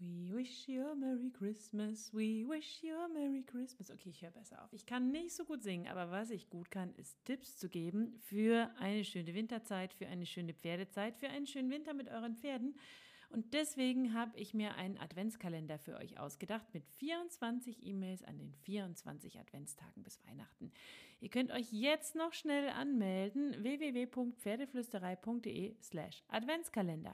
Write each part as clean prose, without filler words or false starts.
We wish you a Merry Christmas, we wish you a Merry Christmas. Okay, ich höre besser auf. Ich kann nicht so gut singen, aber was ich gut kann, ist Tipps zu geben für eine schöne Winterzeit, für eine schöne Pferdezeit, für einen schönen Winter mit euren Pferden. Und deswegen habe ich mir einen Adventskalender für euch ausgedacht mit 24 E-Mails an den 24 Adventstagen bis Weihnachten. Ihr könnt euch jetzt noch schnell anmelden, www.pferdeflüsterei.de/Adventskalender.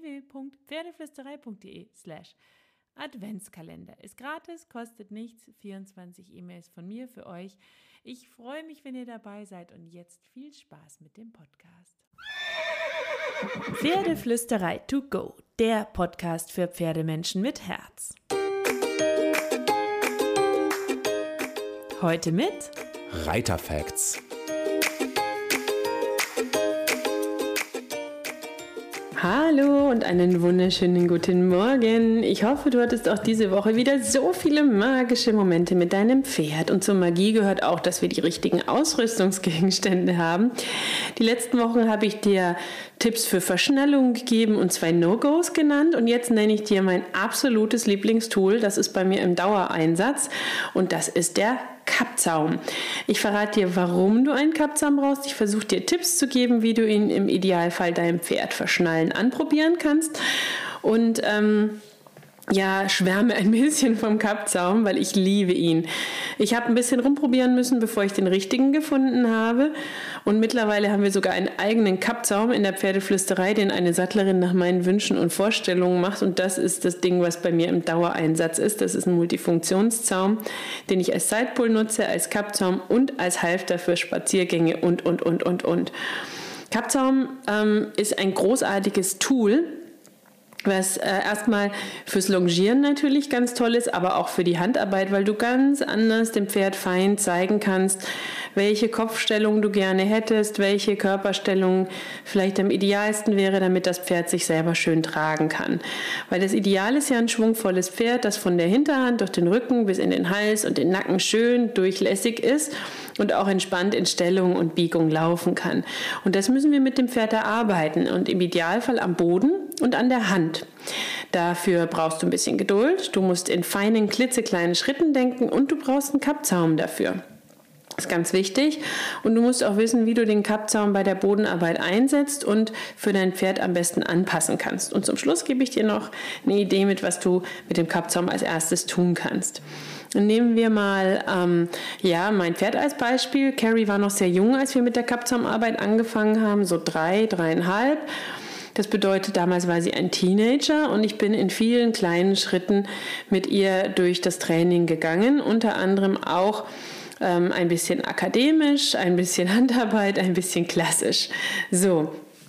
www.pferdeflüsterei.de/Adventskalender. Ist gratis, kostet nichts, 24 E-Mails von mir für euch. Ich freue mich, wenn ihr dabei seid und jetzt viel Spaß mit dem Podcast. Pferdeflüsterei to go, der Podcast für Pferdemenschen mit Herz. Heute mit Reiterfacts. Hallo und einen wunderschönen guten Morgen. Ich hoffe, du hattest auch diese Woche wieder so viele magische Momente mit deinem Pferd. Und zur Magie gehört auch, dass wir die richtigen Ausrüstungsgegenstände haben. Die letzten Wochen habe ich dir Tipps für Verschnellung gegeben und 2 No-Gos genannt. Und jetzt nenne ich dir mein absolutes Lieblingstool. Das ist bei mir im Dauereinsatz und das ist der Kappzaum. Ich verrate dir, warum du einen Kappzaum brauchst. Ich versuche dir Tipps zu geben, wie du ihn im Idealfall deinem Pferd verschnallen anprobieren kannst. Und schwärme ein bisschen vom Kappzaum, weil ich liebe ihn. Ich habe ein bisschen rumprobieren müssen, bevor ich den richtigen gefunden habe. Und mittlerweile haben wir sogar einen eigenen Kappzaum in der Pferdeflüsterei, den eine Sattlerin nach meinen Wünschen und Vorstellungen macht. Und das ist das Ding, was bei mir im Dauereinsatz ist. Das ist ein Multifunktionszaum, den ich als Sidepull nutze, als Kappzaum und als Halfter für Spaziergänge und. Kappzaum ist ein großartiges Tool, was erstmal fürs Longieren natürlich ganz toll ist, aber auch für die Handarbeit, weil du ganz anders dem Pferd fein zeigen kannst, welche Kopfstellung du gerne hättest, welche Körperstellung vielleicht am idealsten wäre, damit das Pferd sich selber schön tragen kann. Weil das Ideal ist ja ein schwungvolles Pferd, das von der Hinterhand durch den Rücken bis in den Hals und den Nacken schön durchlässig ist und auch entspannt in Stellung und Biegung laufen kann. Und das müssen wir mit dem Pferd erarbeiten und im Idealfall am Boden und an der Hand. Dafür brauchst du ein bisschen Geduld, du musst in feinen, klitzekleinen Schritten denken und du brauchst einen Kappzaum dafür. Das ist ganz wichtig und du musst auch wissen, wie du den Kappzaum bei der Bodenarbeit einsetzt und für dein Pferd am besten anpassen kannst. Und zum Schluss gebe ich dir noch eine Idee mit, was du mit dem Kappzaum als erstes tun kannst. Nehmen wir mal mein Pferd als Beispiel. Carrie war noch sehr jung, als wir mit der Kappzaumarbeit angefangen haben, so 3,5. Das bedeutet, damals war sie ein Teenager und ich bin in vielen kleinen Schritten mit ihr durch das Training gegangen, unter anderem auch ein bisschen akademisch, ein bisschen Handarbeit, ein bisschen klassisch. So.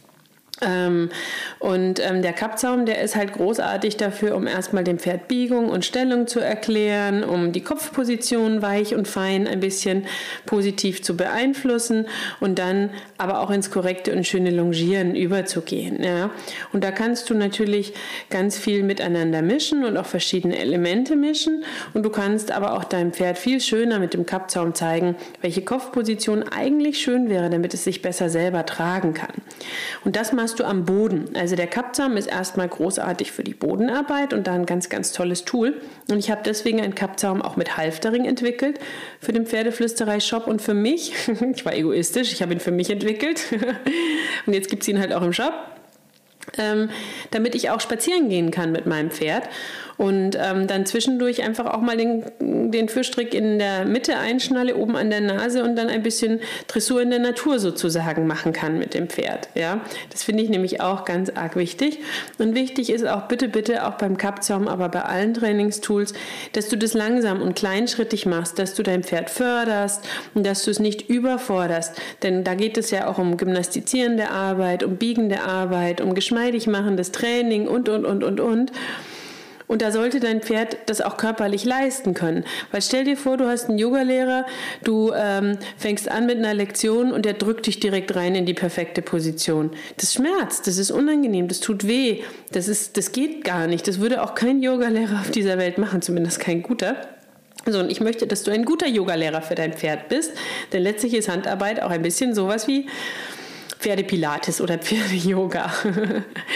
Der Kappzaum, der ist halt großartig dafür, um erstmal dem Pferd Biegung und Stellung zu erklären, um die Kopfposition weich und fein ein bisschen positiv zu beeinflussen und dann aber auch ins korrekte und schöne Longieren überzugehen. Ja. Und da kannst du natürlich ganz viel miteinander mischen und auch verschiedene Elemente mischen und du kannst aber auch deinem Pferd viel schöner mit dem Kappzaum zeigen, welche Kopfposition eigentlich schön wäre, damit es sich besser selber tragen kann. Und das machst du am Boden. Also der Kappzaum ist erstmal großartig für die Bodenarbeit und da ein ganz, ganz tolles Tool. Und ich habe deswegen einen Kappzaum auch mit Halftering entwickelt für den Pferdeflüsterei-Shop und für mich. Ich war egoistisch, ich habe ihn für mich entwickelt und jetzt gibt es ihn halt auch im Shop. Damit ich auch spazieren gehen kann mit meinem Pferd und dann zwischendurch einfach auch mal den Führstrick in der Mitte einschnalle, oben an der Nase und dann ein bisschen Dressur in der Natur sozusagen machen kann mit dem Pferd. Ja? Das finde ich nämlich auch ganz arg wichtig. Und wichtig ist auch bitte auch beim Kappzaum, aber bei allen Trainingstools, dass du das langsam und kleinschrittig machst, dass du dein Pferd förderst und dass du es nicht überforderst. Denn da geht es ja auch um gymnastizierende Arbeit, um biegende Arbeit, um geschmeidig machendes Training und. Und da sollte dein Pferd das auch körperlich leisten können. Weil stell dir vor, du hast einen Yogalehrer, du fängst an mit einer Lektion und der drückt dich direkt rein in die perfekte Position. Das schmerzt, das ist unangenehm, das tut weh, das geht gar nicht. Das würde auch kein Yogalehrer auf dieser Welt machen, zumindest kein guter. So, und ich möchte, dass du ein guter Yogalehrer für dein Pferd bist, denn letztlich ist Handarbeit auch ein bisschen sowas wie Pferdepilates oder Pferde-Yoga.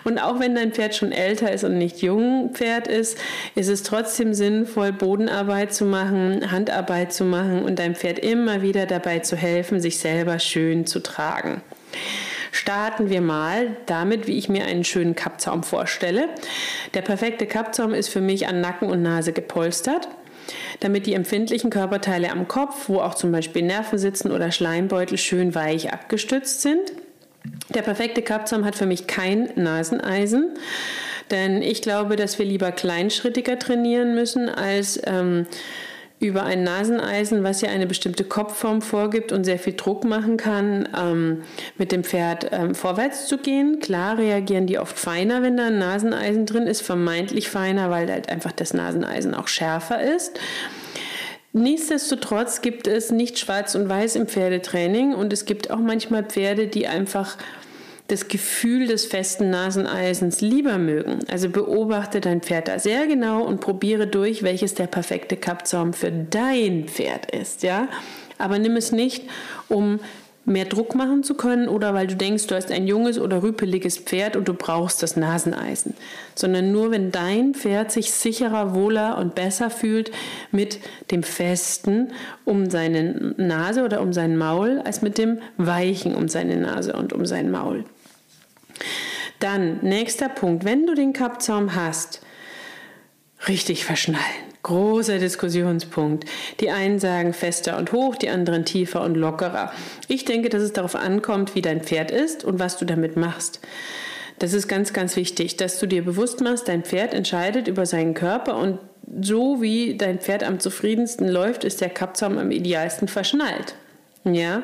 Und auch wenn dein Pferd schon älter ist und nicht jung Pferd ist es trotzdem sinnvoll, Bodenarbeit zu machen, Handarbeit zu machen und deinem Pferd immer wieder dabei zu helfen, sich selber schön zu tragen. Starten wir mal damit, wie ich mir einen schönen Kappzaum vorstelle. Der perfekte Kappzaum ist für mich an Nacken und Nase gepolstert, damit die empfindlichen Körperteile am Kopf, wo auch zum Beispiel Nerven sitzen oder Schleimbeutel, schön weich abgestützt sind. Der perfekte Kappzaum hat für mich kein Naseneisen, denn ich glaube, dass wir lieber kleinschrittiger trainieren müssen, als über ein Naseneisen, was ja eine bestimmte Kopfform vorgibt und sehr viel Druck machen kann, mit dem Pferd vorwärts zu gehen. Klar reagieren die oft feiner, wenn da ein Naseneisen drin ist, vermeintlich feiner, weil halt einfach das Naseneisen auch schärfer ist. Nichtsdestotrotz gibt es nicht schwarz und weiß im Pferdetraining und es gibt auch manchmal Pferde, die einfach das Gefühl des festen Naseneisens lieber mögen. Also beobachte dein Pferd da sehr genau und probiere durch, welches der perfekte Kappzaum für dein Pferd ist. Ja? Aber nimm es nicht, um mehr Druck machen zu können oder weil du denkst, du hast ein junges oder rüpeliges Pferd und du brauchst das Naseneisen, sondern nur, wenn dein Pferd sich sicherer, wohler und besser fühlt mit dem Festen um seine Nase oder um sein Maul, als mit dem Weichen um seine Nase und um sein Maul. Dann, nächster Punkt, wenn du den Kappzaum hast, richtig verschnallen. Großer Diskussionspunkt. Die einen sagen fester und hoch, die anderen tiefer und lockerer. Ich denke, dass es darauf ankommt, wie dein Pferd ist und was du damit machst. Das ist ganz, ganz wichtig, dass du dir bewusst machst, dein Pferd entscheidet über seinen Körper und so wie dein Pferd am zufriedensten läuft, ist der Kappzaum am idealsten verschnallt. Ja.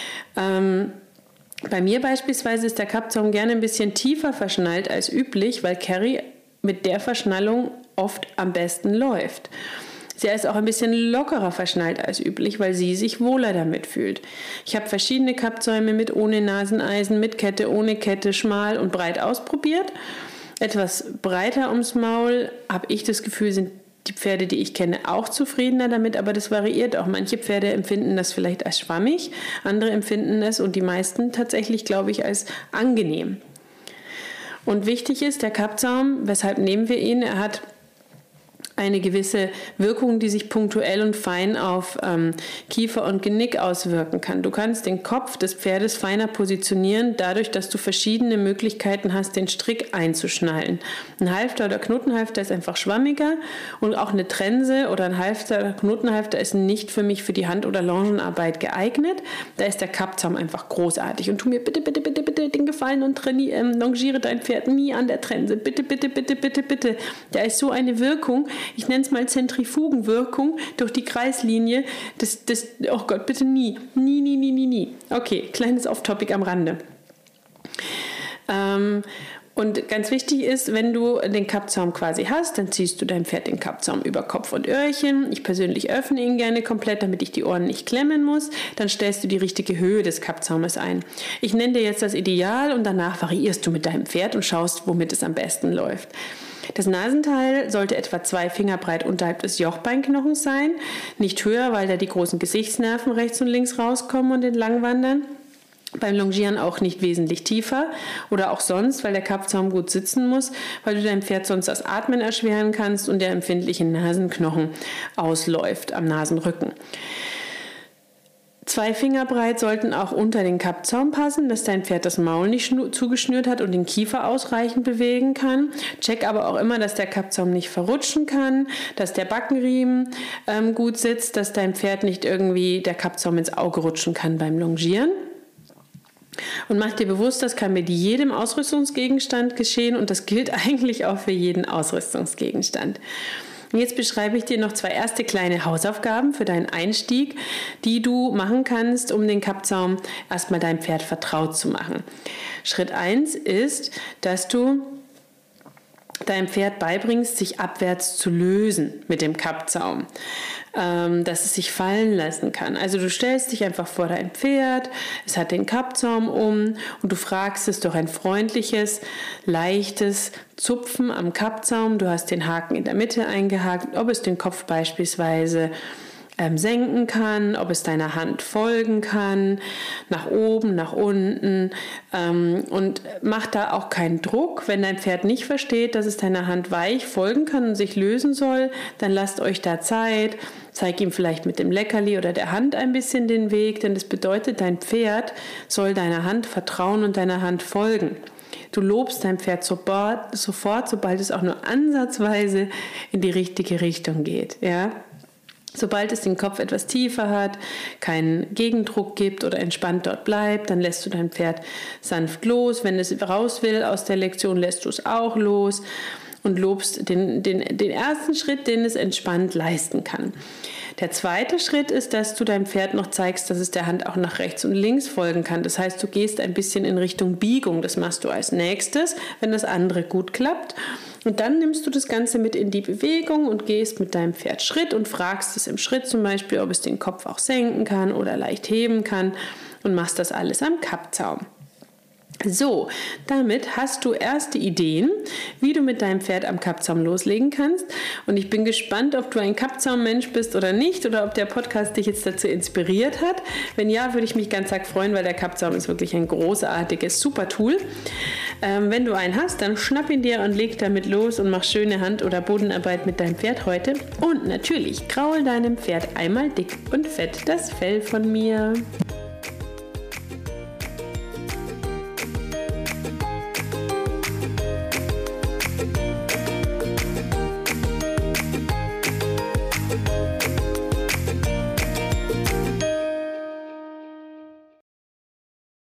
Bei mir beispielsweise ist der Kappzaum gerne ein bisschen tiefer verschnallt als üblich, weil Carrie mit der Verschnallung oft am besten läuft. Sie ist auch ein bisschen lockerer verschnallt als üblich, weil sie sich wohler damit fühlt. Ich habe verschiedene Kappzäume mit ohne Naseneisen, mit Kette, ohne Kette, schmal und breit ausprobiert. Etwas breiter ums Maul, habe ich das Gefühl, sind die Pferde, die ich kenne, auch zufriedener damit, aber das variiert auch. Manche Pferde empfinden das vielleicht als schwammig, andere empfinden es und die meisten tatsächlich, glaube ich, als angenehm. Und wichtig ist der Kappzaum, weshalb nehmen wir ihn? Er hat eine gewisse Wirkung, die sich punktuell und fein auf Kiefer und Genick auswirken kann. Du kannst den Kopf des Pferdes feiner positionieren, dadurch, dass du verschiedene Möglichkeiten hast, den Strick einzuschnallen. Ein Halfter oder Knotenhalfter ist einfach schwammiger und auch eine Trense oder ein Halfter oder Knotenhalfter ist nicht für mich für die Hand- oder Longenarbeit geeignet. Da ist der Kappzaum einfach großartig. Und tu mir bitte, bitte, bitte, bitte den Gefallen und longiere dein Pferd nie an der Trense. Bitte, bitte, bitte, bitte, bitte. Da ist so eine Wirkung. Ich nenne es mal Zentrifugenwirkung durch die Kreislinie. Oh Gott, bitte nie. Nie. Okay, kleines Off-Topic am Rande. Und ganz wichtig ist, wenn du den Kappzaum quasi hast, dann ziehst du deinem Pferd den Kappzaum über Kopf und Öhrchen. Ich persönlich öffne ihn gerne komplett, damit ich die Ohren nicht klemmen muss. Dann stellst du die richtige Höhe des Kappzaumes ein. Ich nenne dir jetzt das Ideal und danach variierst du mit deinem Pferd und schaust, womit es am besten läuft. Das Nasenteil sollte etwa 2 Finger breit unterhalb des Jochbeinknochens sein, nicht höher, weil da die großen Gesichtsnerven rechts und links rauskommen und entlang wandern. Beim Longieren auch nicht wesentlich tiefer oder auch sonst, weil der Kappzaum gut sitzen muss, weil du deinem Pferd sonst das Atmen erschweren kannst und der empfindliche Nasenknochen ausläuft am Nasenrücken. 2 Finger breit sollten auch unter den Kappzaum passen, dass dein Pferd das Maul nicht zugeschnürt hat und den Kiefer ausreichend bewegen kann. Check aber auch immer, dass der Kappzaum nicht verrutschen kann, dass der Backenriemen gut sitzt, dass dein Pferd nicht irgendwie der Kappzaum ins Auge rutschen kann beim Longieren. Und mach dir bewusst, das kann mit jedem Ausrüstungsgegenstand geschehen und das gilt eigentlich auch für jeden Ausrüstungsgegenstand. Und jetzt beschreibe ich dir noch 2 erste kleine Hausaufgaben für deinen Einstieg, die du machen kannst, um den Kappzaum erstmal deinem Pferd vertraut zu machen. Schritt 1 ist, dass du deinem Pferd beibringst, sich abwärts zu lösen mit dem Kappzaum, dass es sich fallen lassen kann. Also du stellst dich einfach vor dein Pferd, es hat den Kappzaum um und du fragst es durch ein freundliches, leichtes Zupfen am Kappzaum. Du hast den Haken in der Mitte eingehakt, ob es den Kopf beispielsweise senken kann, ob es deiner Hand folgen kann, nach oben, nach unten, und mach da auch keinen Druck. Wenn dein Pferd nicht versteht, dass es deiner Hand weich folgen kann und sich lösen soll, dann lasst euch da Zeit. Zeig ihm vielleicht mit dem Leckerli oder der Hand ein bisschen den Weg, denn das bedeutet, dein Pferd soll deiner Hand vertrauen und deiner Hand folgen. Du lobst dein Pferd sofort, sobald es auch nur ansatzweise in die richtige Richtung geht. Ja? Sobald es den Kopf etwas tiefer hat, keinen Gegendruck gibt oder entspannt dort bleibt, dann lässt du dein Pferd sanft los. Wenn es raus will aus der Lektion, lässt du es auch los und lobst den ersten Schritt, den es entspannt leisten kann. Der zweite Schritt ist, dass du deinem Pferd noch zeigst, dass es der Hand auch nach rechts und links folgen kann. Das heißt, du gehst ein bisschen in Richtung Biegung. Das machst du als nächstes, wenn das andere gut klappt. Und dann nimmst du das Ganze mit in die Bewegung und gehst mit deinem Pferd Schritt und fragst es im Schritt zum Beispiel, ob es den Kopf auch senken kann oder leicht heben kann und machst das alles am Kappzaum. So, damit hast du erste Ideen, wie du mit deinem Pferd am Kappzaum loslegen kannst. Und ich bin gespannt, ob du ein Kappzaum-Mensch bist oder nicht oder ob der Podcast dich jetzt dazu inspiriert hat. Wenn ja, würde ich mich ganz arg freuen, weil der Kappzaum ist wirklich ein großartiges, super Tool. Wenn du einen hast, dann schnapp ihn dir und leg damit los und mach schöne Hand- oder Bodenarbeit mit deinem Pferd heute. Und natürlich kraul deinem Pferd einmal dick und fett das Fell von mir.